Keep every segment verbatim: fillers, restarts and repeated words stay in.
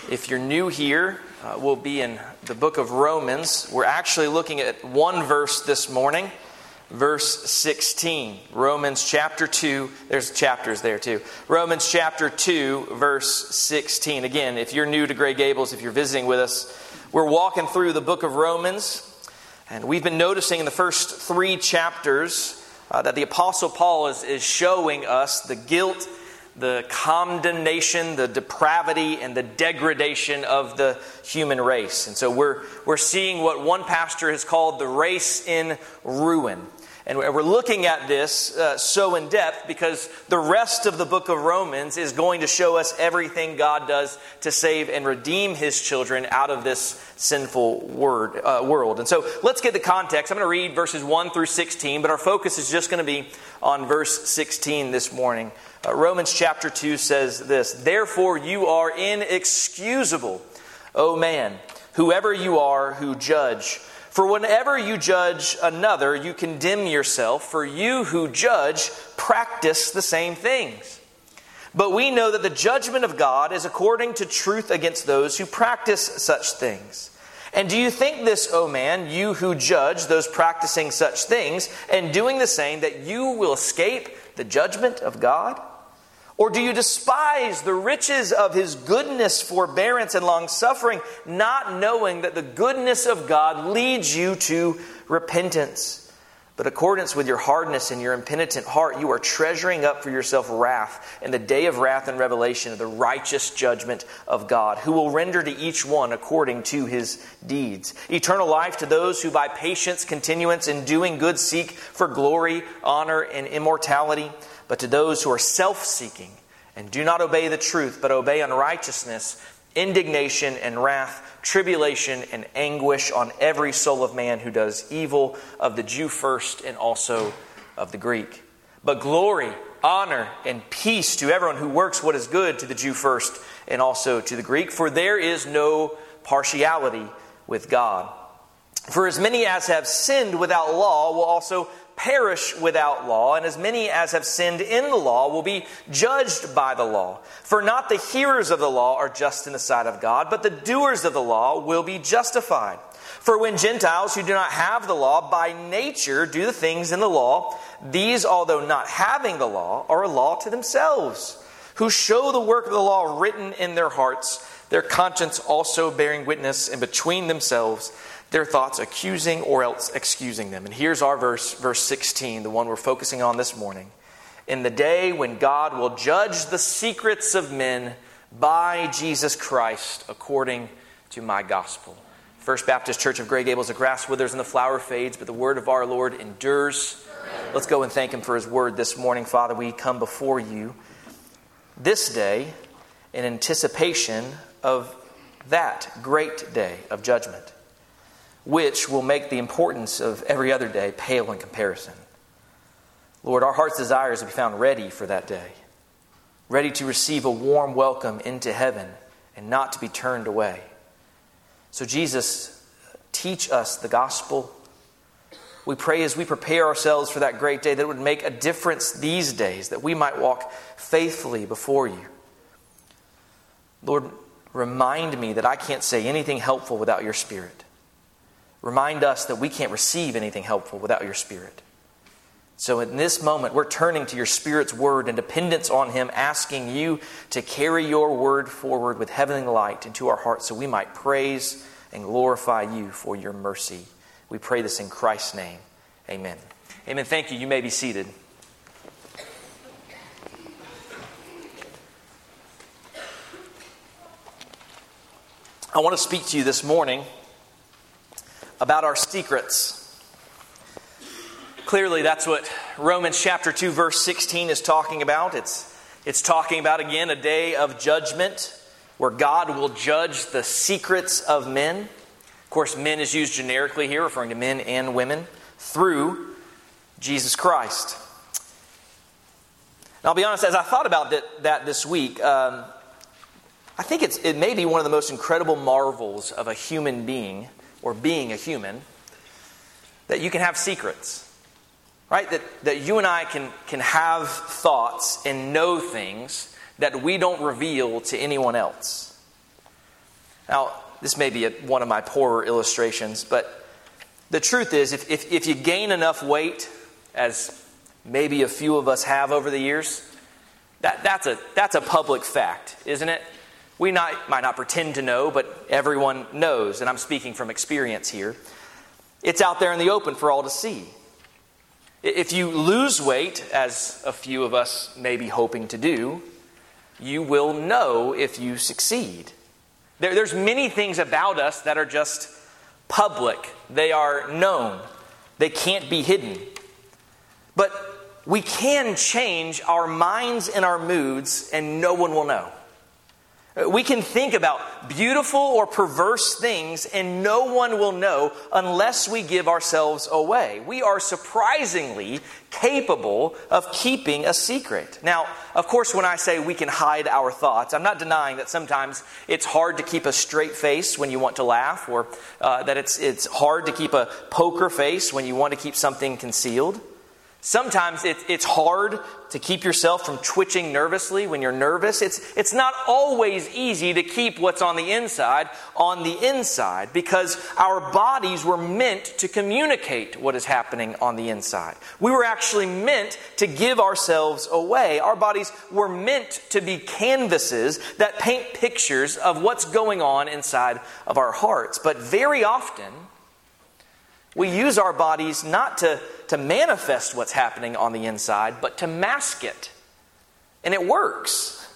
If you're new here, uh, we'll be in the book of Romans. We're actually looking at one verse this morning, verse sixteen. Romans chapter two, there's chapters there too. Romans chapter two, verse sixteen. Again, if you're new to Gray Gables, if you're visiting with us, we're walking through the book of Romans. And we've been noticing in the first three chapters uh, that the Apostle Paul is, is showing us the guilt, the condemnation, the depravity, and the degradation of the human race. And so we're we're seeing what one pastor has called the race in ruin. And we're looking at this uh, so in depth because the rest of the book of Romans is going to show us everything God does to save and redeem His children out of this sinful word, uh, world. And so let's get the context. I'm going to read verses one through sixteen, but our focus is just going to be on verse sixteen this morning. Uh, Romans chapter two says this: "Therefore you are inexcusable, O man, whoever you are who judge. For whenever you judge another, you condemn yourself, for you who judge practice the same things. But we know that the judgment of God is according to truth against those who practice such things. And do you think this, O man, you who judge those practicing such things, and doing the same, that you will escape the judgment of God? Or do you despise the riches of His goodness, forbearance, and long-suffering, not knowing that the goodness of God leads you to repentance? But accordance with your hardness and your impenitent heart, you are treasuring up for yourself wrath in the day of wrath and revelation of the righteous judgment of God, who will render to each one according to his deeds. Eternal life to those who by patience, continuance in doing good seek for glory, honor, and immortality. But to those who are self-seeking and do not obey the truth, but obey unrighteousness, indignation and wrath, tribulation and anguish on every soul of man who does evil, of the Jew first and also of the Greek. But glory, honor, and peace to everyone who works what is good, to the Jew first and also to the Greek. For there is no partiality with God. For as many as have sinned without law will also perish without law, and as many as have sinned in the law will be judged by the law. For not the hearers of the law are just in the sight of God, but the doers of the law will be justified. For when Gentiles who do not have the law by nature do the things in the law, these, although not having the law, are a law to themselves, who show the work of the law written in their hearts, their conscience also bearing witness, and between themselves their thoughts accusing or else excusing them." And here's our verse, verse sixteen, the one we're focusing on this morning. "In the day when God will judge the secrets of men by Jesus Christ according to my gospel." First Baptist Church of Gray Gables, the grass withers and the flower fades, but the word of our Lord endures. Amen. Let's go and thank Him for His word this morning. Father, we come before You this day in anticipation of that great day of judgment, which will make the importance of every other day pale in comparison. Lord, our heart's desire is to be found ready for that day, ready to receive a warm welcome into heaven and not to be turned away. So Jesus, teach us the gospel. We pray as we prepare ourselves for that great day that it would make a difference these days, that we might walk faithfully before You. Lord, remind me that I can't say anything helpful without Your Spirit. Remind us that we can't receive anything helpful without Your Spirit. So in this moment, we're turning to Your Spirit's word and dependence on Him, asking You to carry Your word forward with heavenly light into our hearts so we might praise and glorify You for Your mercy. We pray this in Christ's name. Amen. Amen. Thank you. You may be seated. I want to speak to you this morning about our secrets. Clearly, that's what Romans chapter two, verse sixteen is talking about. It's, it's talking about, again, a day of judgment where God will judge the secrets of men. Of course, men is used generically here, referring to men and women, through Jesus Christ. And I'll be honest, as I thought about that, that this week, um, I think it's, it may be one of the most incredible marvels of a human being, or being a human, that you can have secrets. Right? That, that you and I can, can have thoughts and know things that we don't reveal to anyone else. Now, this may be a, one of my poorer illustrations, but the truth is, if, if, if you gain enough weight, as maybe a few of us have over the years, that, that's a that's a public fact, isn't it? We not, might not pretend to know, but everyone knows, and I'm speaking from experience here. It's out there in the open for all to see. If you lose weight, as a few of us may be hoping to do, you will know if you succeed. There, there's many things about us that are just public. They are known. They can't be hidden. But we can change our minds and our moods, and no one will know. We can think about beautiful or perverse things, and no one will know unless we give ourselves away. We are surprisingly capable of keeping a secret. Now, of course, when I say we can hide our thoughts, I'm not denying that sometimes it's hard to keep a straight face when you want to laugh, or uh, that it's it's hard to keep a poker face when you want to keep something concealed. Sometimes it, it's hard to keep yourself from twitching nervously when you're nervous. It's, it's not always easy to keep what's on the inside on the inside, because our bodies were meant to communicate what is happening on the inside. We were actually meant to give ourselves away. Our bodies were meant to be canvases that paint pictures of what's going on inside of our hearts. But very often, we use our bodies not to, to manifest what's happening on the inside, but to mask it. And it works.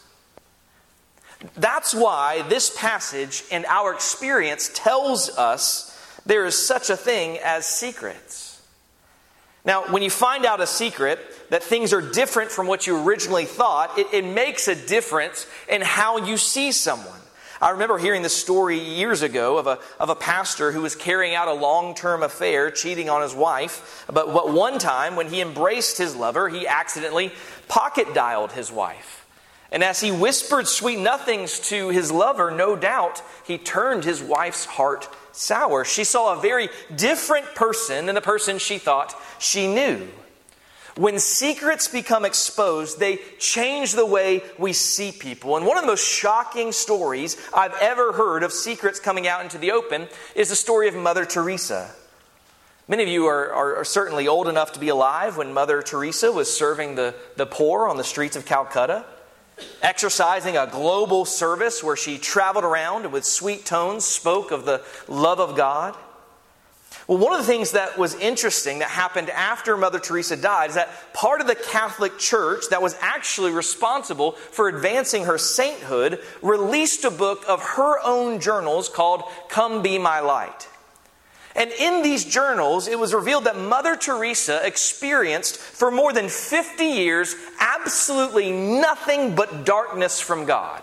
That's why this passage and our experience tells us there is such a thing as secrets. Now, when you find out a secret, that things are different from what you originally thought, it, it makes a difference in how you see someone. I remember hearing this story years ago of a of a pastor who was carrying out a long-term affair, cheating on his wife. But, but one time, when he embraced his lover, he accidentally pocket-dialed his wife. And as he whispered sweet nothings to his lover, no doubt, he turned his wife's heart sour. She saw a very different person than the person she thought she knew. When secrets become exposed, they change the way we see people. And one of the most shocking stories I've ever heard of secrets coming out into the open is the story of Mother Teresa. Many of you are, are, are certainly old enough to be alive when Mother Teresa was serving the, the poor on the streets of Calcutta, exercising a global service where she traveled around and with sweet tones spoke of the love of God. Well, one of the things that was interesting that happened after Mother Teresa died is that part of the Catholic Church that was actually responsible for advancing her sainthood released a book of her own journals called Come Be My Light. And in these journals, it was revealed that Mother Teresa experienced for more than fifty years absolutely nothing but darkness from God.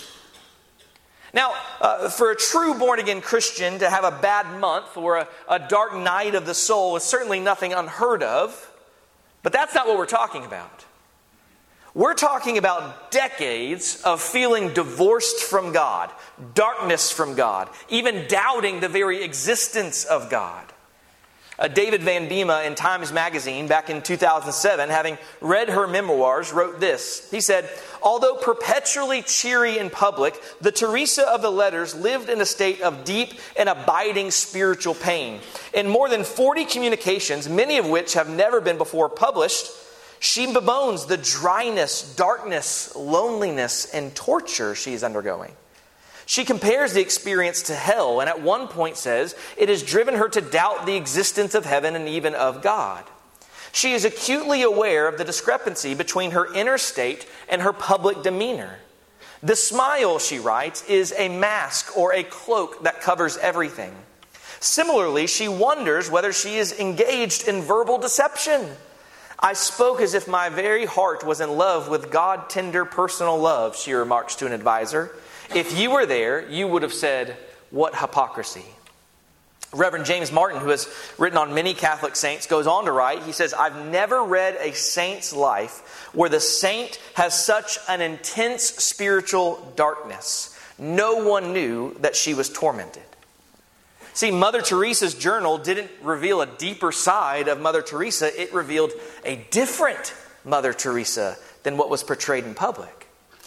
Now, uh, for a true born-again Christian to have a bad month or a, a dark night of the soul is certainly nothing unheard of. But that's not what we're talking about. We're talking about decades of feeling divorced from God, darkness from God, even doubting the very existence of God. Uh, David Van Bema in Times Magazine back in two thousand seven, having read her memoirs, wrote this. He said, although perpetually cheery in public, the Teresa of the letters lived in a state of deep and abiding spiritual pain. In more than forty communications, many of which have never been before published, she bemoans the dryness, darkness, loneliness, and torture she is undergoing. She compares the experience to hell, and at one point says it has driven her to doubt the existence of heaven and even of God. She is acutely aware of the discrepancy between her inner state and her public demeanor. The smile, she writes, is a mask or a cloak that covers everything. Similarly, she wonders whether she is engaged in verbal deception. I spoke as if my very heart was in love with God-tender personal love, she remarks to an advisor. If you were there, you would have said, what hypocrisy. Reverend James Martin, who has written on many Catholic saints, goes on to write, he says, I've never read a saint's life where the saint has such an intense spiritual darkness. No one knew that she was tormented. See, Mother Teresa's journal didn't reveal a deeper side of Mother Teresa. It revealed a different Mother Teresa than what was portrayed in public.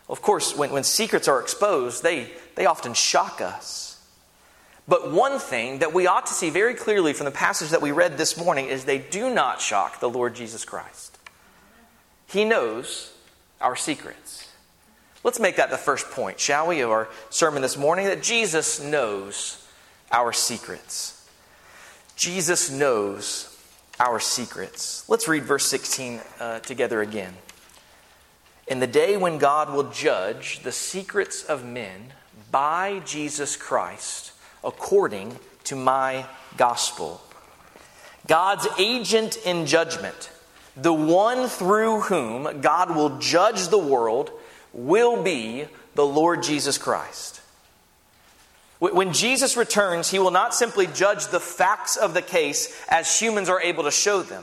Of course, when, when secrets are exposed, they, they often shock us. But one thing that we ought to see very clearly from the passage that we read this morning is they do not shock the Lord Jesus Christ. He knows our secrets. Let's make that the first point, shall we, of our sermon this morning, that Jesus knows our secrets. Jesus knows our secrets. Let's read verse sixteen uh, together again. In the day when God will judge the secrets of men by Jesus Christ, according to my gospel. God's agent in judgment, the one through whom God will judge the world, will be the Lord Jesus Christ. When Jesus returns, he will not simply judge the facts of the case as humans are able to show them.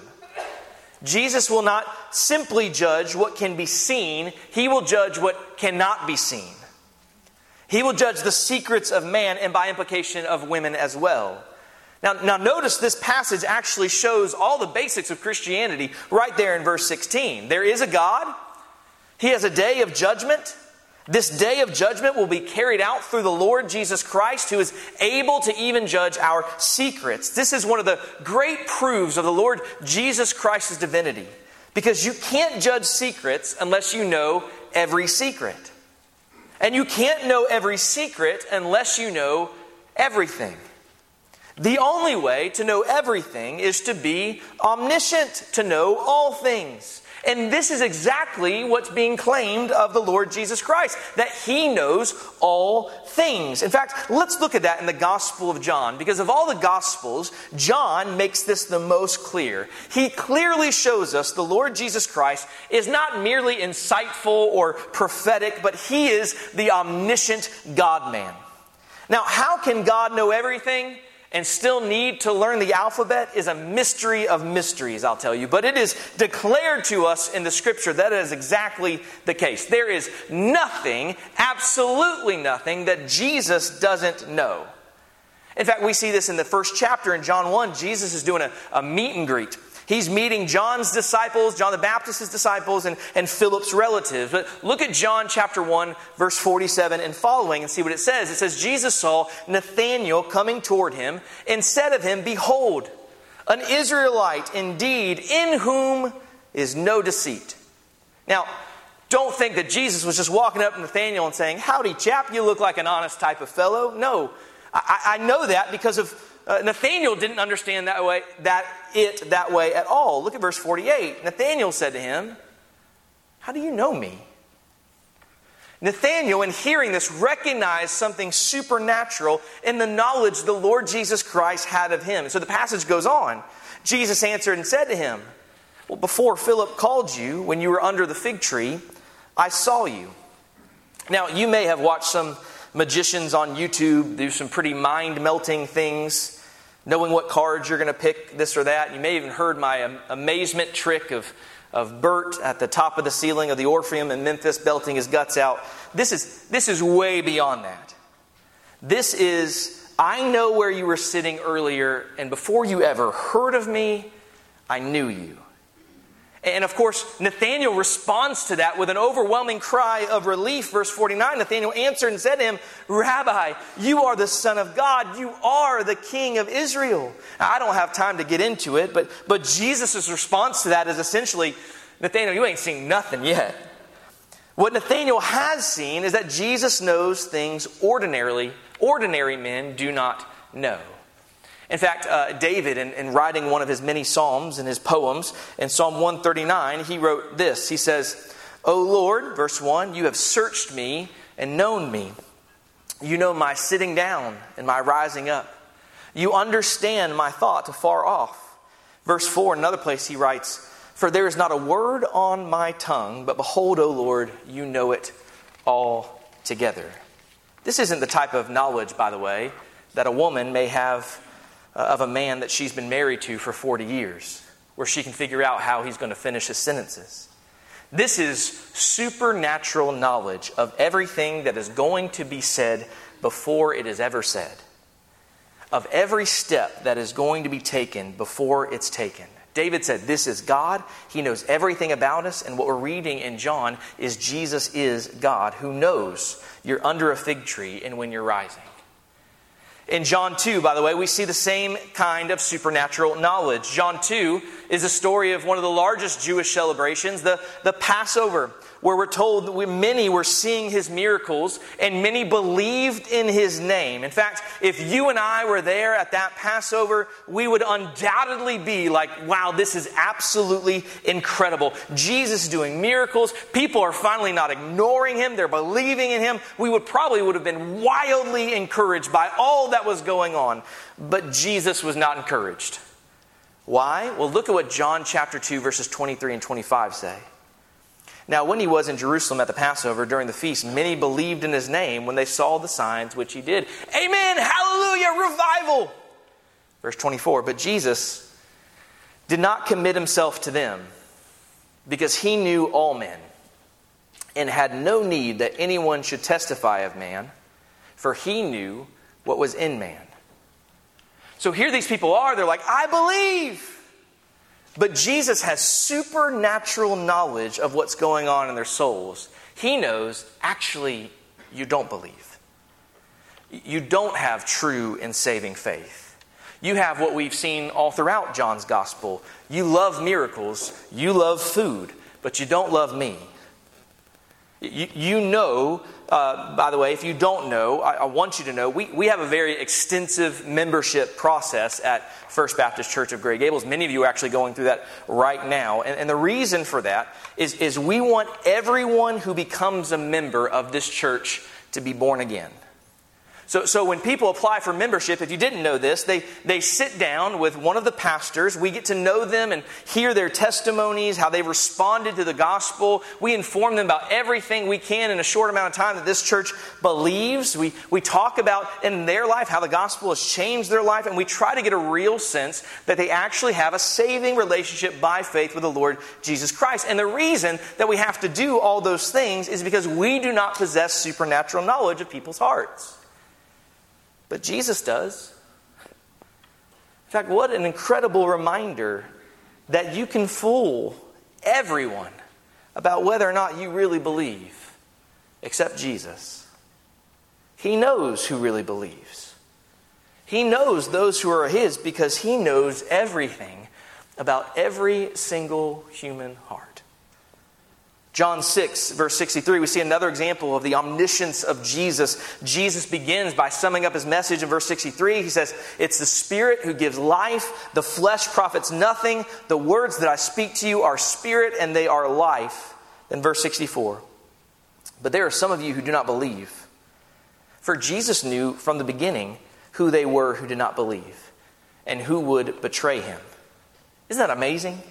Jesus will not simply judge what can be seen, he will judge what cannot be seen. He will judge the secrets of man and by implication of women as well. Now, now notice this passage actually shows all the basics of Christianity right there in verse sixteen. There is a God. He has a day of judgment. This day of judgment will be carried out through the Lord Jesus Christ, who is able to even judge our secrets. This is one of the great proofs of the Lord Jesus Christ's divinity, because you can't judge secrets unless you know every secret. And you can't know every secret unless you know everything. The only way to know everything is to be omniscient, to know all things. And this is exactly what's being claimed of the Lord Jesus Christ, that He knows all things. In fact, let's look at that in the Gospel of John, because of all the Gospels, John makes this the most clear. He clearly shows us the Lord Jesus Christ is not merely insightful or prophetic, but He is the omniscient God-man. Now, how can God know everything and still need to learn the alphabet is a mystery of mysteries, I'll tell you. But it is declared to us in the Scripture that is exactly the case. There is nothing, absolutely nothing, that Jesus doesn't know. In fact, we see this in the first chapter in John one. Jesus is doing a, a meet and greet. He's meeting John's disciples, John the Baptist's disciples, and, and Philip's relatives. But look at John chapter one, verse forty-seven and following, and see what it says. It says, Jesus saw Nathanael coming toward him, and said of him, Behold, an Israelite indeed, in whom is no deceit. Now, don't think that Jesus was just walking up to Nathanael and saying, Howdy, chap, you look like an honest type of fellow. No, I, I know that because of Uh, Nathanael didn't understand that way, that it that way at all. Look at verse forty-eight. Nathanael said to him, How do you know me? Nathanael, in hearing this, recognized something supernatural in the knowledge the Lord Jesus Christ had of him. So the passage goes on. Jesus answered and said to him, Well, before Philip called you, when you were under the fig tree, I saw you. Now, you may have watched some magicians on YouTube do some pretty mind-melting things, knowing what cards you're going to pick, this or that. You may have even heard my amazement trick of, of Bert at the top of the ceiling of the Orpheum in Memphis belting his guts out. This is, this is way beyond that. This is, I know where you were sitting earlier, and before you ever heard of me, I knew you. And of course, Nathanael responds to that with an overwhelming cry of relief. Verse forty-nine, Nathanael answered and said to him, Rabbi, you are the Son of God. You are the King of Israel. Now, I don't have time to get into it, but, but Jesus' response to that is essentially, Nathanael, you ain't seen nothing yet. What Nathanael has seen is that Jesus knows things ordinarily, ordinary men do not know. In fact, uh, David, in, in writing one of his many psalms in his poems, in Psalm one thirty-nine, he wrote this. He says, O Lord, verse one, you have searched me and known me. You know my sitting down and my rising up. You understand my thought afar off. Verse four, in another place he writes, For there is not a word on my tongue, but behold, O Lord, you know it all together. This isn't the type of knowledge, by the way, that a woman may have of a man that she's been married to for forty years, where she can figure out how he's going to finish his sentences. This is supernatural knowledge of everything that is going to be said before it is ever said. Of every step that is going to be taken before it's taken. David said, this is God. He knows everything about us. And what we're reading in John is Jesus is God who knows you're under a fig tree and when you're rising. In John two, by the way, we see the same kind of supernatural knowledge. John two is a story of one of the largest Jewish celebrations, the, the Passover, where we're told that we, many were seeing his miracles and many believed in his name. In fact, if you and I were there at that Passover, we would undoubtedly be like, wow, this is absolutely incredible. Jesus is doing miracles. People are finally not ignoring him. They're believing in him. We would probably would have been wildly encouraged by all that was going on. But Jesus was not encouraged. Why? Well, look at what John chapter two, verses twenty-three and twenty-five say. Now, when he was in Jerusalem at the Passover during the feast, many believed in his name when they saw the signs which he did. Amen! Hallelujah! Revival! Verse twenty-four, but Jesus did not commit himself to them because he knew all men and had no need that anyone should testify of man, for he knew what was in man. So here these people are, they're like, I believe! But Jesus has supernatural knowledge of what's going on in their souls. He knows, actually, you don't believe. You don't have true and saving faith. You have what we've seen all throughout John's gospel. You love miracles, you love food, but you don't love me. You, you know, uh, by the way, if you don't know, I, I want you to know, we, we have a very extensive membership process at First Baptist Church of Gray Gables. Many of you are actually going through that right now. And, and the reason for that is, is we want everyone who becomes a member of this church to be born again. So, so when people apply for membership, if you didn't know this, they, they sit down with one of the pastors. We get to know them and hear their testimonies, how they've responded to the gospel. We inform them about everything we can in a short amount of time that this church believes. We, we talk about in their life how the gospel has changed their life, and we try to get a real sense that they actually have a saving relationship by faith with the Lord Jesus Christ. And the reason that we have to do all those things is because we do not possess supernatural knowledge of people's hearts. But Jesus does. In fact, what an incredible reminder that you can fool everyone about whether or not you really believe, except Jesus. He knows who really believes. He knows those who are his because he knows everything about every single human heart. John six, verse sixty-three, we see another example of the omniscience of Jesus. Jesus begins by summing up his message in verse sixty-three. He says, it's the Spirit who gives life. The flesh profits nothing. The words that I speak to you are spirit and they are life. Then verse sixty-four, but there are some of you who do not believe. For Jesus knew from the beginning who they were who did not believe and who would betray him. Isn't that amazing?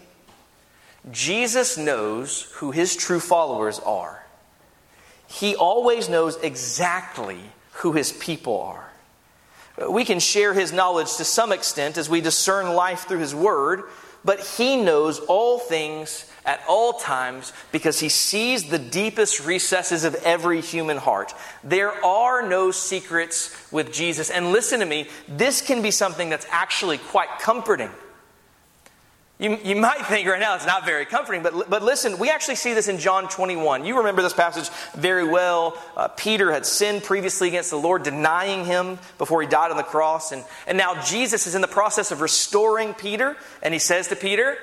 Jesus knows who his true followers are. He always knows exactly who his people are. We can share his knowledge to some extent as we discern life through his word, but he knows all things at all times because he sees the deepest recesses of every human heart. There are no secrets with Jesus. And listen to me, this can be something that's actually quite comforting. You, you might think right now it's not very comforting, but, but listen, we actually see this in John twenty-one. You remember this passage very well. Uh, Peter had sinned previously against the Lord, denying him before he died on the cross. And, and now Jesus is in the process of restoring Peter. And he says to Peter,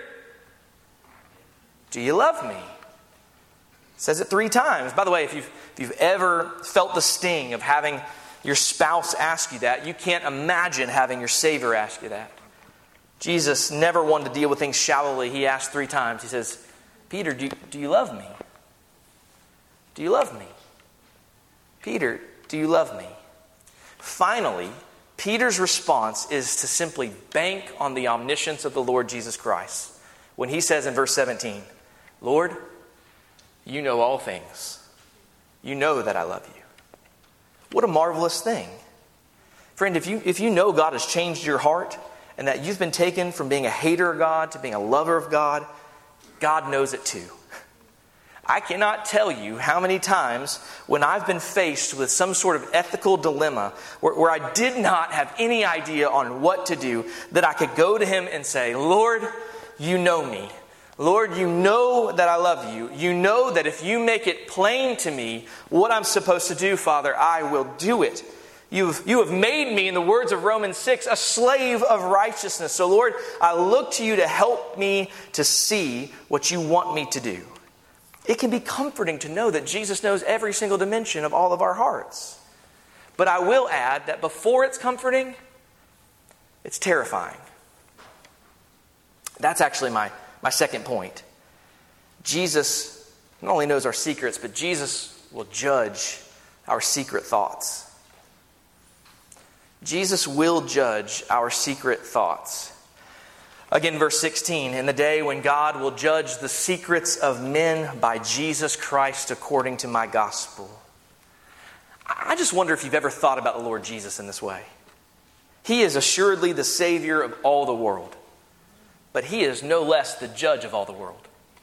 do you love me? Says it three times. By the way, if you've, if you've ever felt the sting of having your spouse ask you that, you can't imagine having your Savior ask you that. Jesus never wanted to deal with things shallowly. He asked three times. He says, Peter, do you, do you love me? Do you love me? Peter, do you love me? Finally, Peter's response is to simply bank on the omniscience of the Lord Jesus Christ when he says in verse seventeen, Lord, you know all things. You know that I love you. What a marvelous thing. Friend, if you, if you know God has changed your heart, and that you've been taken from being a hater of God to being a lover of God, God knows it too. I cannot tell you how many times when I've been faced with some sort of ethical dilemma where, where I did not have any idea on what to do, that I could go to him and say, Lord, you know me. Lord, you know that I love you. You know that if you make it plain to me what I'm supposed to do, Father, I will do it. You've, you have made me, in the words of Romans six, a slave of righteousness. So, Lord, I look to you to help me to see what you want me to do. It can be comforting to know that Jesus knows every single dimension of all of our hearts. But I will add that before it's comforting, it's terrifying. That's actually my, my second point. Jesus not only knows our secrets, but Jesus will judge our secret thoughts. Jesus will judge our secret thoughts. Again, verse sixteen, in the day when God will judge the secrets of men by Jesus Christ according to my gospel. I just wonder if you've ever thought about the Lord Jesus in this way. He is assuredly the Savior of all the world, but He is no less the judge of all the world.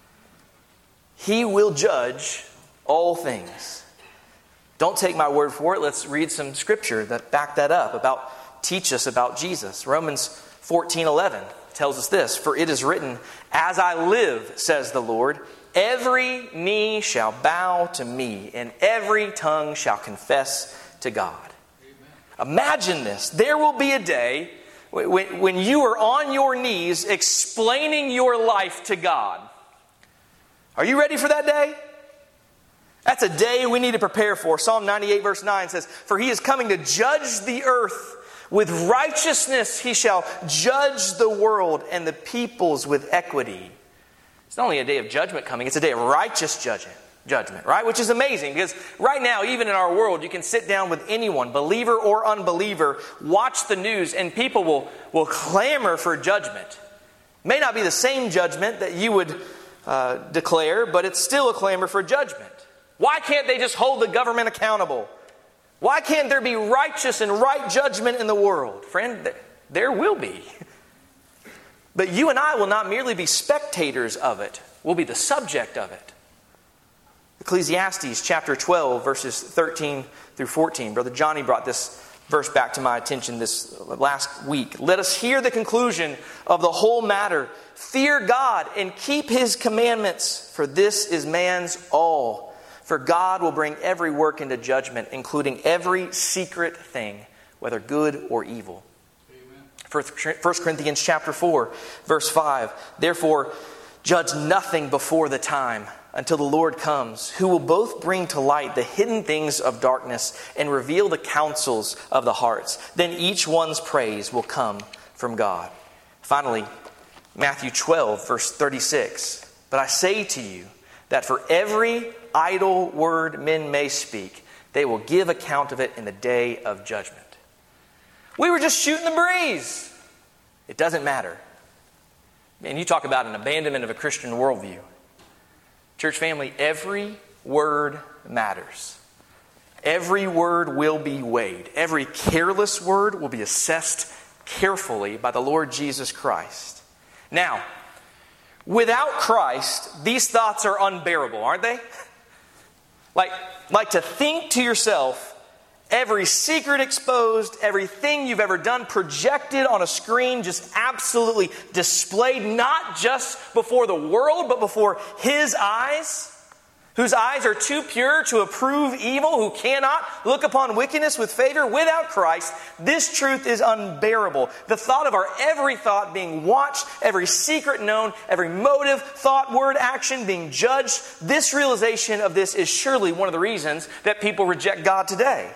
He will judge all things. Don't take my word for it. Let's read some scripture that back that up, about teach us about Jesus. Romans fourteen eleven tells us this, for it is written, as I live, says the Lord, every knee shall bow to me, and every tongue shall confess to God. Amen. Imagine this. There will be a day when, when you are on your knees explaining your life to God. Are you ready for that day? That's a day we need to prepare for. Psalm ninety-eight verse nine says, for He is coming to judge the earth. With righteousness He shall judge the world and the peoples with equity. It's not only a day of judgment coming, it's a day of righteous judgment, judgment, right? Which is amazing because right now, even in our world, you can sit down with anyone, believer or unbeliever, watch the news, and people will, will clamor for judgment. It may not be the same judgment that you would uh, declare, but it's still a clamor for judgment. Why can't they just hold the government accountable? Why can't there be righteous and right judgment in the world? Friend, there will be. But you and I will not merely be spectators of it. We'll be the subject of it. Ecclesiastes chapter twelve, verses thirteen through fourteen. Brother Johnny brought this verse back to my attention this last week. Let us hear the conclusion of the whole matter. Fear God and keep His commandments, for this is man's all. For God will bring every work into judgment, including every secret thing, whether good or evil. Amen. First Corinthians chapter four, verse five. Therefore, judge nothing before the time, until the Lord comes, who will both bring to light the hidden things of darkness and reveal the counsels of the hearts. Then each one's praise will come from God. Finally, Matthew twelve, verse thirty-six. But I say to you, that for every idle word men may speak, they will give account of it in the day of judgment. We were just shooting the breeze. It doesn't matter. Man, you talk about an abandonment of a Christian worldview. Church family, every word matters. Every word will be weighed. Every careless word will be assessed carefully by the Lord Jesus Christ. Now, without Christ, these thoughts are unbearable, aren't they? Like, like to think to yourself, every secret exposed, everything you've ever done projected on a screen, just absolutely displayed, not just before the world, but before His eyes, whose eyes are too pure to approve evil, who cannot look upon wickedness with favor. Without Christ, this truth is unbearable. The thought of our every thought being watched, every secret known, every motive, thought, word, action being judged, this realization of this is surely one of the reasons that people reject God today.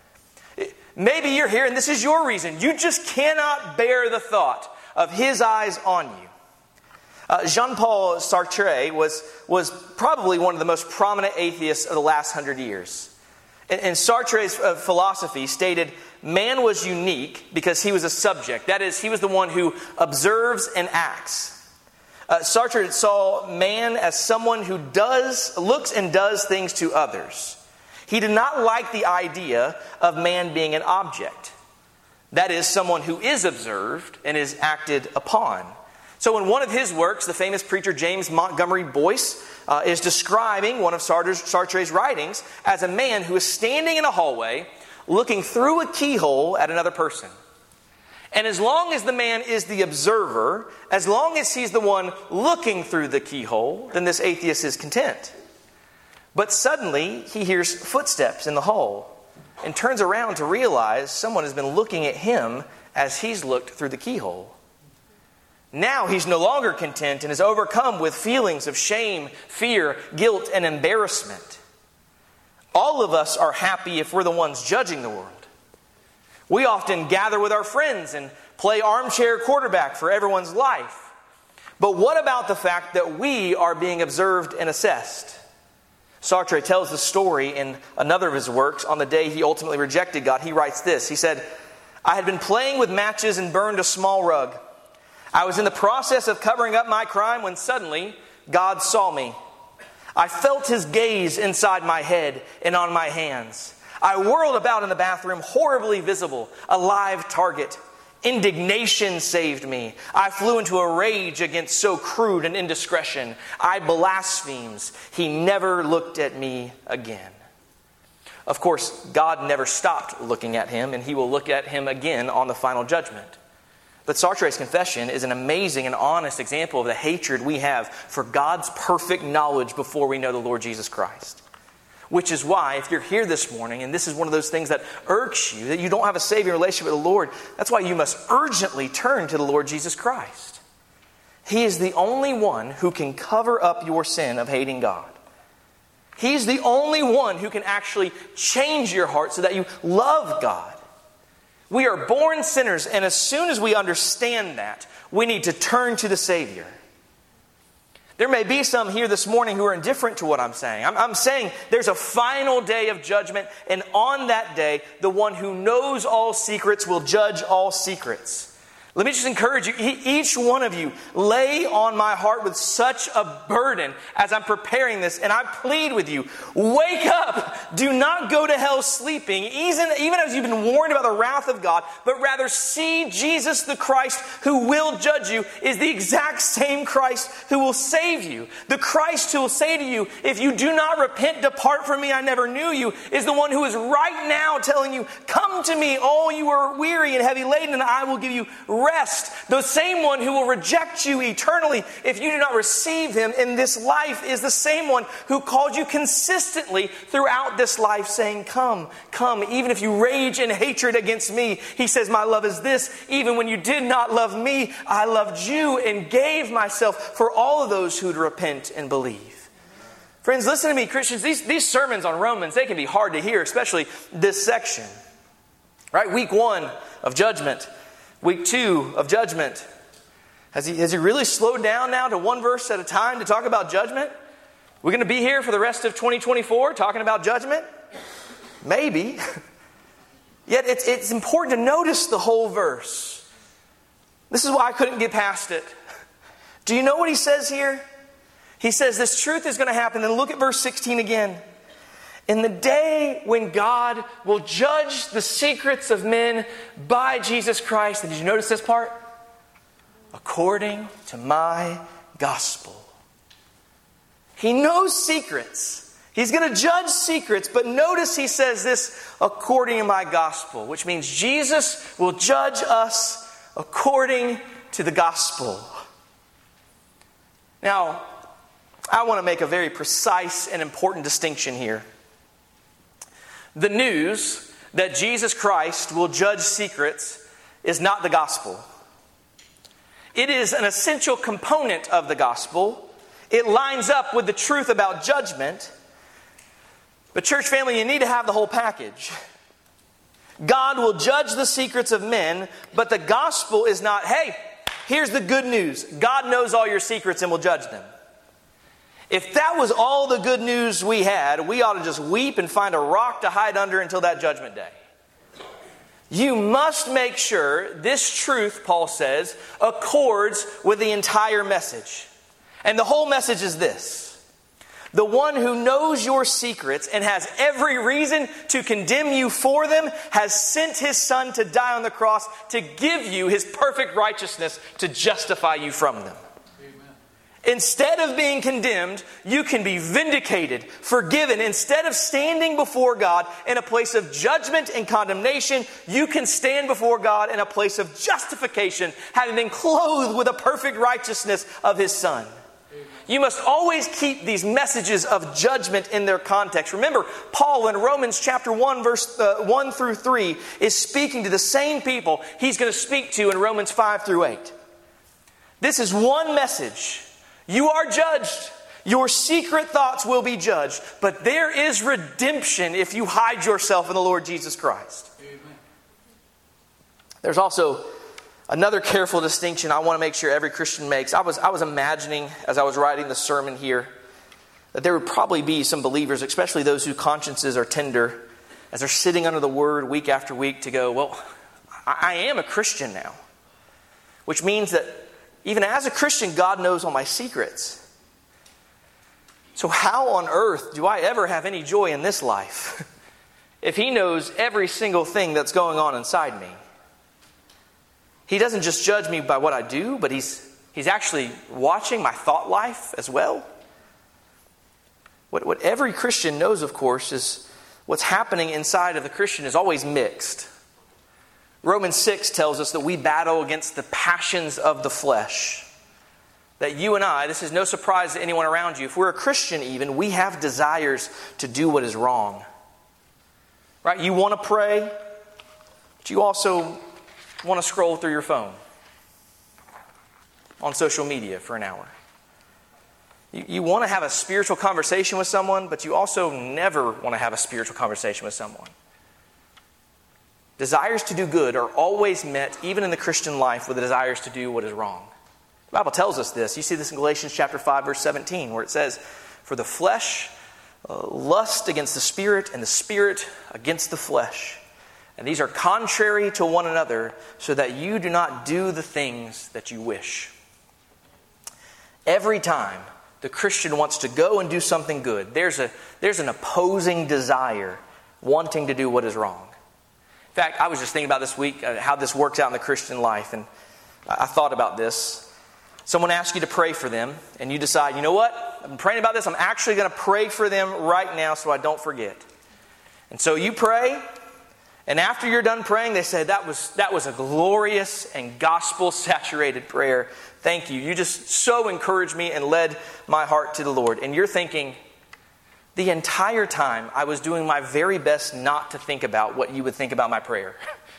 Maybe you're here and this is your reason. You just cannot bear the thought of His eyes on you. Uh, Jean-Paul Sartre was, was probably one of the most prominent atheists of the last hundred years. And, and Sartre's uh, philosophy stated, man was unique because he was a subject. That is, he was the one who observes and acts. Uh, Sartre saw man as someone who does, looks and does things to others. He did not like the idea of man being an object. That is, someone who is observed and is acted upon. So in one of his works, the famous preacher James Montgomery Boyce uh, is describing one of Sartre's, Sartre's writings as a man who is standing in a hallway looking through a keyhole at another person. And as long as the man is the observer, as long as he's the one looking through the keyhole, then this atheist is content. But suddenly he hears footsteps in the hall and turns around to realize someone has been looking at him as he's looked through the keyhole. Now he's no longer content and is overcome with feelings of shame, fear, guilt, and embarrassment. All of us are happy if we're the ones judging the world. We often gather with our friends and play armchair quarterback for everyone's life. But what about the fact that we are being observed and assessed? Sartre tells the story in another of his works on the day he ultimately rejected God. He writes this. He said, "I had been playing with matches and burned a small rug. I was in the process of covering up my crime when suddenly God saw me. I felt His gaze inside my head and on my hands. I whirled about in the bathroom, horribly visible, a live target. Indignation saved me. I flew into a rage against so crude an indiscretion. I blasphemes. He never looked at me again." Of course, God never stopped looking at him, and He will look at him again on the final judgment. But Sartre's confession is an amazing and honest example of the hatred we have for God's perfect knowledge before we know the Lord Jesus Christ. Which is why, if you're here this morning, and this is one of those things that irks you, that you don't have a saving relationship with the Lord, that's why you must urgently turn to the Lord Jesus Christ. He is the only one who can cover up your sin of hating God. He's the only one who can actually change your heart so that you love God. We are born sinners, and as soon as we understand that, we need to turn to the Savior. There may be some here this morning who are indifferent to what I'm saying. I'm, I'm saying there's a final day of judgment, and on that day, the one who knows all secrets will judge all secrets. Let me just encourage you, each one of you, lay on my heart with such a burden as I'm preparing this, and I plead with you, wake up! Do not go to hell sleeping, even, even as you've been warned about the wrath of God, but rather see Jesus the Christ who will judge you is the exact same Christ who will save you. The Christ who will say to you, if you do not repent, depart from me, I never knew you, is the one who is right now telling you, come to me, all you are weary and heavy laden, and I will give you rest. The same one who will reject you eternally if you do not receive Him in this life is the same one who called you consistently throughout this life saying, come, come. Even if you rage in hatred against me, He says, my love is this. Even when you did not love me, I loved you and gave myself for all of those who would repent and believe. Friends, listen to me, Christians. These, these sermons on Romans, they can be hard to hear, especially this section. Right? Week one of judgment. Week two of judgment. Has he, has he really slowed down now to one verse at a time to talk about judgment? We're going to be here for the rest of twenty twenty-four talking about judgment? Maybe. Yet it's, it's important to notice the whole verse. This is why I couldn't get past it. Do you know what he says here? He says this truth is going to happen. Then look at verse sixteen again. In the day when God will judge the secrets of men by Jesus Christ. And did you notice this part? According to my gospel. He knows secrets. He's going to judge secrets. But notice he says this, according to my gospel. Which means Jesus will judge us according to the gospel. Now, I want to make a very precise and important distinction here. The news that Jesus Christ will judge secrets is not the gospel. It is an essential component of the gospel. It lines up with the truth about judgment. But church family, you need to have the whole package. God will judge the secrets of men, but the gospel is not, hey, here's the good news. God knows all your secrets and will judge them. If that was all the good news we had, we ought to just weep and find a rock to hide under until that judgment day. You must make sure this truth, Paul says, accords with the entire message. And the whole message is this. The one who knows your secrets and has every reason to condemn you for them has sent His Son to die on the cross to give you His perfect righteousness to justify you from them. Instead of being condemned, you can be vindicated, forgiven. Instead of standing before God in a place of judgment and condemnation, you can stand before God in a place of justification, having been clothed with the perfect righteousness of His Son. You must always keep these messages of judgment in their context. Remember, Paul in Romans chapter one, verse uh, one through three is speaking to the same people he's going to speak to in Romans five through eight. This is one message. You are judged. Your secret thoughts will be judged. But there is redemption if you hide yourself in the Lord Jesus Christ. Amen. There's also another careful distinction I want to make sure every Christian makes. I was, I was imagining as I was writing the sermon here that there would probably be some believers, especially those whose consciences are tender, as they're sitting under the Word week after week to go, well, I, I am a Christian now. Which means that even as a Christian, God knows all my secrets. So how on earth do I ever have any joy in this life if He knows every single thing that's going on inside me? He doesn't just judge me by what I do, but He's, he's actually watching my thought life as well. What, what every Christian knows, of course, is what's happening inside of the Christian is always mixed. Romans six tells us that we battle against the passions of the flesh. That you and I, this is no surprise to anyone around you, if we're a Christian even, we have desires to do what is wrong. Right? You want to pray, but you also want to scroll through your phone on social media for an hour. You, you want to have a spiritual conversation with someone, but you also never want to have a spiritual conversation with someone. Desires to do good are always met, even in the Christian life, with the desires to do what is wrong. The Bible tells us this. You see this in Galatians chapter five, verse seventeen, where it says, "For the flesh uh, lusts against the spirit, and the spirit against the flesh. And these are contrary to one another, so that you do not do the things that you wish." Every time the Christian wants to go and do something good, there's a there's an opposing desire wanting to do what is wrong. In fact, I was just thinking about this week uh, how this works out in the Christian life, and I thought about this. Someone asks you to pray for them, and you decide, you know what? I'm praying about this. I'm actually going to pray for them right now so I don't forget. And so you pray, and after you're done praying, they say, that was that was a glorious and gospel-saturated prayer. Thank you. You just so encouraged me and led my heart to the Lord. And you're thinking, the entire time I was doing my very best not to think about what you would think about my prayer.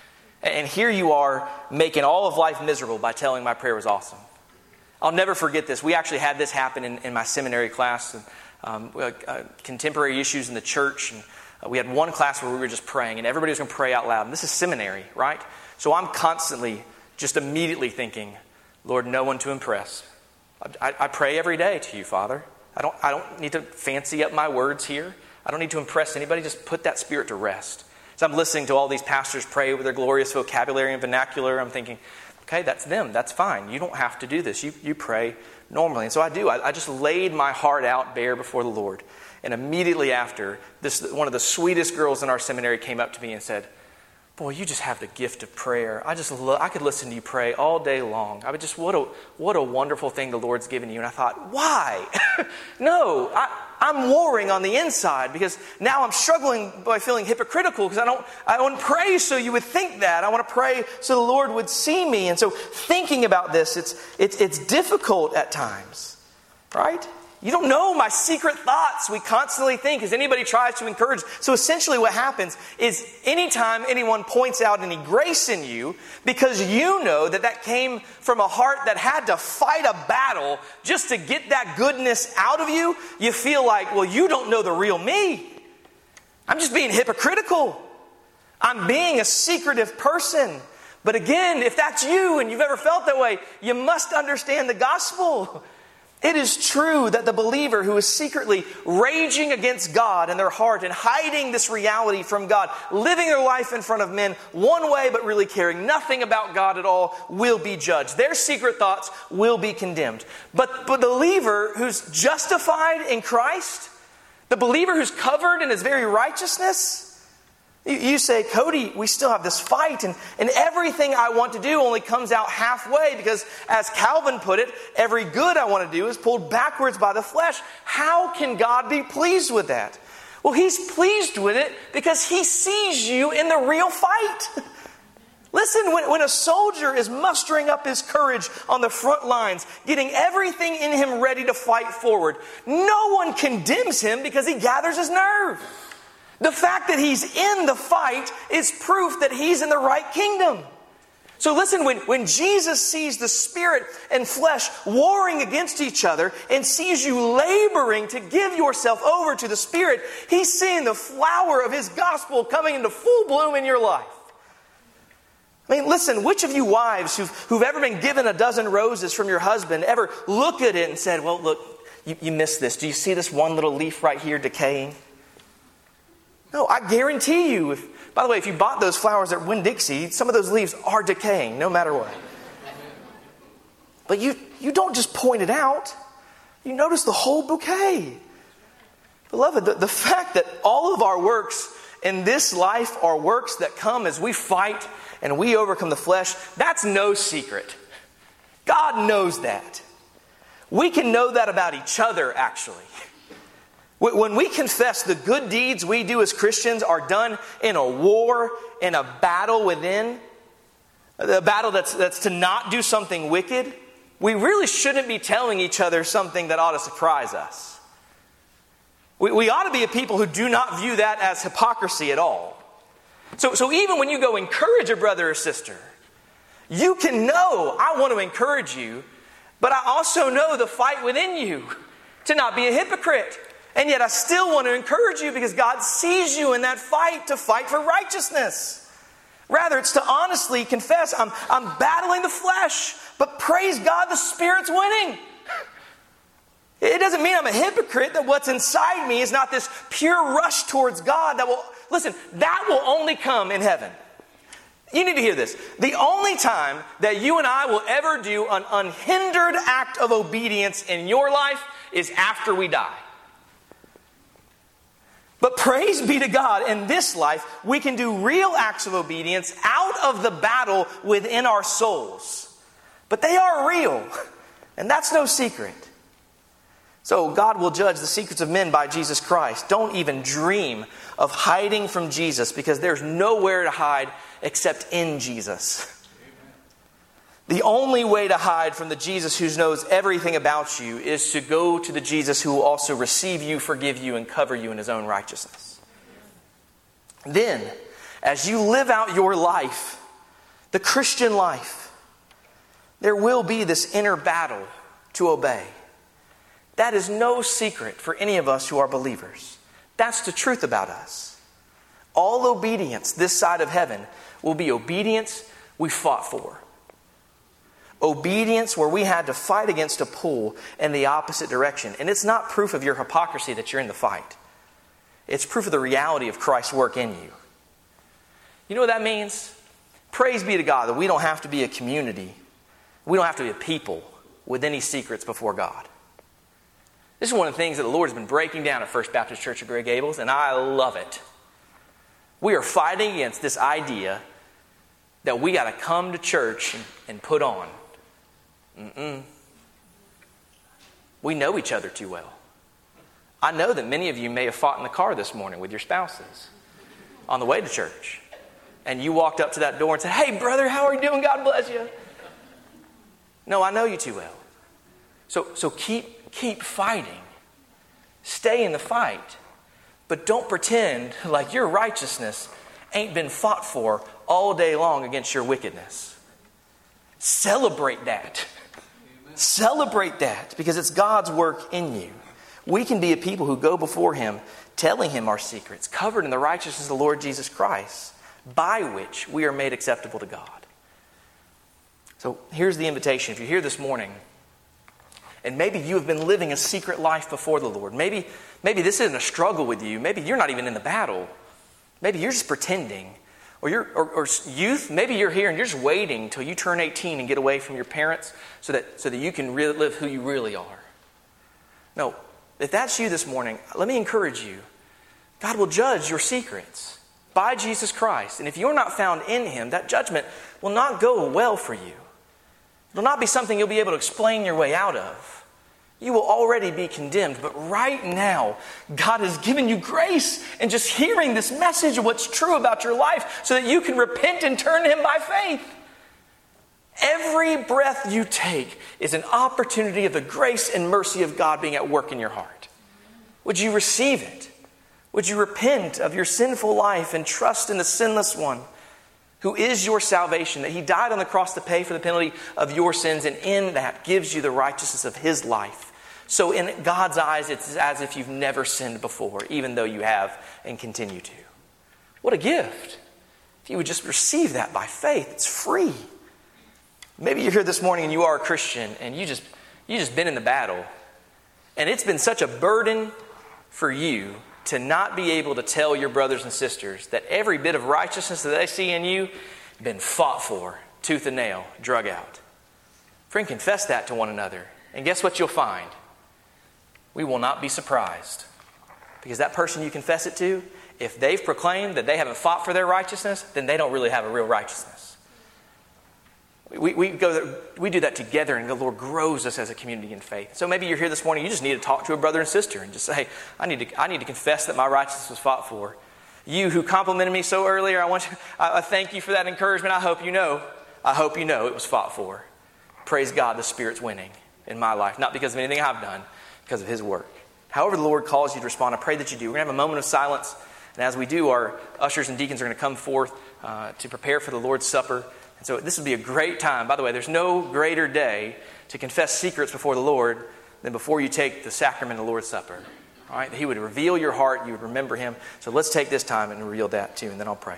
And here you are making all of life miserable by telling my prayer was awesome. I'll never forget this. We actually had this happen in, in my seminary class. And, um, uh, contemporary issues in the church. And uh, we had one class where we were just praying, and everybody was going to pray out loud. And this is seminary, right? So I'm constantly just immediately thinking, Lord, no one to impress. I, I pray every day to you, Father. I don't, I don't need to fancy up my words here. I don't need to impress anybody. Just put that spirit to rest. So I'm listening to all these pastors pray with their glorious vocabulary and vernacular. I'm thinking, okay, that's them. That's fine. You don't have to do this. You, you pray normally. And so I do. I, I just laid my heart out bare before the Lord. And immediately after, this one of the sweetest girls in our seminary came up to me and said, boy, you just have the gift of prayer. I just lo- I could listen to you pray all day long. I would just, what a what a wonderful thing the Lord's given you. And I thought, why? no, I, I'm warring on the inside because now I'm struggling by feeling hypocritical because I don't I don't pray so you would think that. I want to pray so the Lord would see me. And so thinking about this, it's it's it's difficult at times, right? You don't know my secret thoughts we constantly think as anybody tries to encourage. So essentially what happens is anytime anyone points out any grace in you, because you know that that came from a heart that had to fight a battle just to get that goodness out of you, you feel like, well, you don't know the real me. I'm just being hypocritical. I'm being a secretive person. But again, if that's you and you've ever felt that way, you must understand the gospel. It is true that the believer who is secretly raging against God in their heart and hiding this reality from God, living their life in front of men one way but really caring nothing about God at all, will be judged. Their secret thoughts will be condemned. But, but the believer who's justified in Christ, the believer who's covered in His very righteousness, You, you say, Cody, we still have this fight, and, and everything I want to do only comes out halfway because, as Calvin put it, every good I want to do is pulled backwards by the flesh. How can God be pleased with that? Well, He's pleased with it because He sees you in the real fight. Listen, when, when a soldier is mustering up his courage on the front lines, getting everything in him ready to fight forward, no one condemns him because he gathers his nerve. The fact that he's in the fight is proof that he's in the right kingdom. So listen, when, when Jesus sees the spirit and flesh warring against each other and sees you laboring to give yourself over to the Spirit, He's seeing the flower of His gospel coming into full bloom in your life. I mean, listen, which of you wives who've, who've ever been given a dozen roses from your husband ever looked at it and said, well, look, you, you missed this. Do you see this one little leaf right here decaying? No, I guarantee you, if, by the way, if you bought those flowers at Winn-Dixie, some of those leaves are decaying, no matter what. But you, you don't just point it out. You notice the whole bouquet. Beloved, the, the fact that all of our works in this life are works that come as we fight and we overcome the flesh, that's no secret. God knows that. We can know that about each other, actually. When we confess the good deeds we do as Christians are done in a war, in a battle within, a battle that's, that's to not do something wicked, we really shouldn't be telling each other something that ought to surprise us. We, we ought to be a people who do not view that as hypocrisy at all. So, so even when you go encourage a brother or sister, you can know, I want to encourage you, but I also know the fight within you to not be a hypocrite. And yet I still want to encourage you because God sees you in that fight to fight for righteousness. Rather, it's to honestly confess, I'm, I'm battling the flesh, but praise God, the Spirit's winning. It doesn't mean I'm a hypocrite, that what's inside me is not this pure rush towards God that will, listen, that will only come in heaven. You need to hear this. The only time that you and I will ever do an unhindered act of obedience in your life is after we die. But praise be to God, in this life, we can do real acts of obedience out of the battle within our souls. But they are real, and that's no secret. So God will judge the secrets of men by Jesus Christ. Don't even dream of hiding from Jesus, because there's nowhere to hide except in Jesus. The only way to hide from the Jesus who knows everything about you is to go to the Jesus who will also receive you, forgive you, and cover you in His own righteousness. Then, as you live out your life, the Christian life, there will be this inner battle to obey. That is no secret for any of us who are believers. That's the truth about us. All obedience this side of heaven will be obedience we fought for. Obedience where we had to fight against a pull in the opposite direction. And it's not proof of your hypocrisy that you're in the fight. It's proof of the reality of Christ's work in you. You know what that means? Praise be to God that we don't have to be a community. We don't have to be a people with any secrets before God. This is one of the things that the Lord has been breaking down at First Baptist Church of Grey Gables, and I love it. We are fighting against this idea that we got to come to church and, and put on. Mm-mm. We know each other too well. I know that many of you may have fought in the car this morning with your spouses on the way to church. And you walked up to that door and said, "Hey, brother, how are you doing? God bless you." No, I know you too well. So, so keep, keep fighting. Stay in the fight. But don't pretend like your righteousness ain't been fought for all day long against your wickedness. Celebrate that. Amen. Celebrate that, because it's God's work in you. We can be a people who go before Him, telling Him our secrets, covered in the righteousness of the Lord Jesus Christ, by which we are made acceptable to God. So here's the invitation. If you're here this morning, and maybe you have been living a secret life before the Lord. Maybe, maybe this isn't a struggle with you. Maybe you're not even in the battle. Maybe you're just pretending. Or, you're, or, or youth, maybe you're here and you're just waiting until you turn eighteen and get away from your parents so that, so that you can really live who you really are. No, if that's you this morning, let me encourage you. God will judge your secrets. by Jesus Christ. And if you're not found in him, that judgment will not go well for you. It will not be something you'll be able to explain your way out of. You will already be condemned. But right now, God has given you grace and just hearing this message of what's true about your life so that you can repent and turn to him by faith. Every breath you take is an opportunity of the grace and mercy of God being at work in your heart. Would you receive it? Would you repent of your sinful life and trust in the sinless one who is your salvation, that he died on the cross to pay for the penalty of your sins, and in that gives you the righteousness of his life. So in God's eyes, it's as if you've never sinned before, even though you have and continue to. What a gift. If you would just receive that by faith, it's free. Maybe you're here this morning and you are a Christian and you just you just been in the battle. And it's been such a burden for you to not be able to tell your brothers and sisters that every bit of righteousness that they see in you been fought for, tooth and nail, drug out. Friend, confess that to one another. And guess what you'll find? We will not be surprised. Because that person you confess it to, if they've proclaimed that they haven't fought for their righteousness, then they don't really have a real righteousness. We, we, go, we do that together, and the Lord grows us as a community in faith. So maybe you're here this morning, you just need to talk to a brother and sister and just say, I need to, I need to confess that my righteousness was fought for. You who complimented me so earlier, I want you, I, I thank you for that encouragement. I hope you know, I hope you know it was fought for. Praise God, the Spirit's winning in my life, not because of anything I've done, because of his work. However the Lord calls you to respond, I pray that you do. We're going to have a moment of silence, and as we do, our ushers and deacons are going to come forth uh, to prepare for the Lord's Supper. And so this would be a great time. By the way, there's no greater day to confess secrets before the Lord than before you take the sacrament of the Lord's Supper. All right? He would reveal your heart. You would remember him. So let's take this time and reveal that too, and then I'll pray.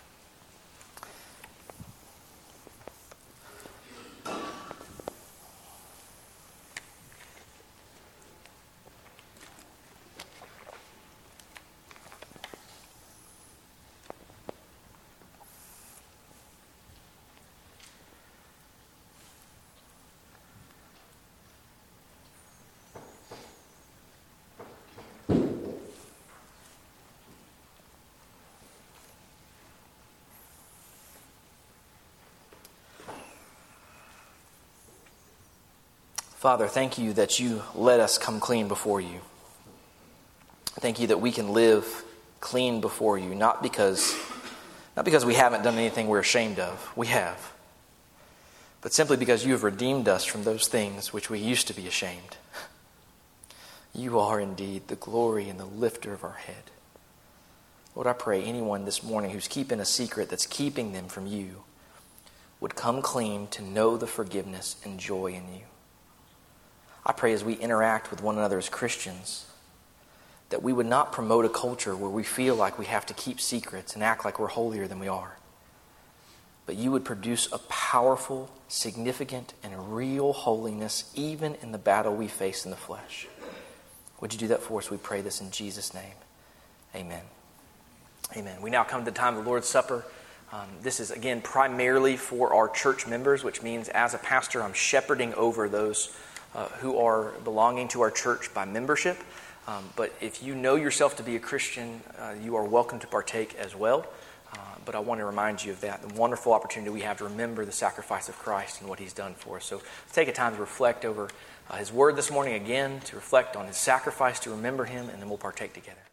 Father, thank you that you let us come clean before you. Thank you that we can live clean before you, not because, not because we haven't done anything we're ashamed of. We have. But simply because you have redeemed us from those things which we used to be ashamed. You are indeed the glory and the lifter of our head. Lord, I pray anyone this morning who's keeping a secret that's keeping them from you would come clean to know the forgiveness and joy in you. I pray as we interact with one another as Christians that we would not promote a culture where we feel like we have to keep secrets and act like we're holier than we are. But you would produce a powerful, significant, and real holiness even in the battle we face in the flesh. Would you do that for us? We pray this in Jesus' name. Amen. Amen. We now come to the time of the Lord's Supper. Um, this is, again, primarily for our church members, which means as a pastor, I'm shepherding over those Uh, who are belonging to our church by membership. Um, but if you know yourself to be a Christian, uh, you are welcome to partake as well. Uh, but I want to remind you of that, the wonderful opportunity we have to remember the sacrifice of Christ and what he's done for us. So let's take a time to reflect over uh, his word this morning again, to reflect on his sacrifice, to remember him, and then we'll partake together.